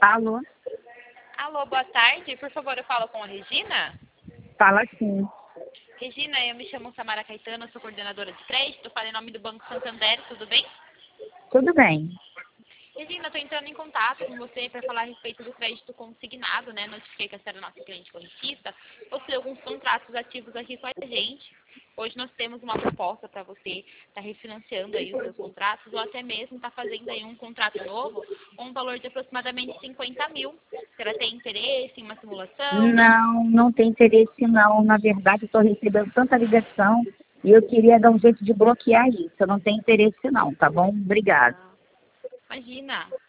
Alô? Alô, boa tarde. Por favor, eu falo com a Regina. Fala sim. Regina, eu me chamo Samara Caetano, sou coordenadora de crédito, falo em nome do Banco Santander, tudo bem? Tudo bem. Regina, estou entrando em contato com você para falar a respeito do crédito consignado, né? Notifiquei que você era nossa cliente correntista, possui alguns contratos ativos aqui com a gente. Hoje nós temos uma proposta para você estar refinanciando aí os seus contratos ou até mesmo estar fazendo aí um contrato novo com um valor de aproximadamente 50 mil. Você tem interesse em uma simulação? Não tem interesse não. Na verdade, estou recebendo tanta ligação e eu queria dar um jeito de bloquear isso. Eu não tenho interesse não, tá bom? Obrigada. Imagina.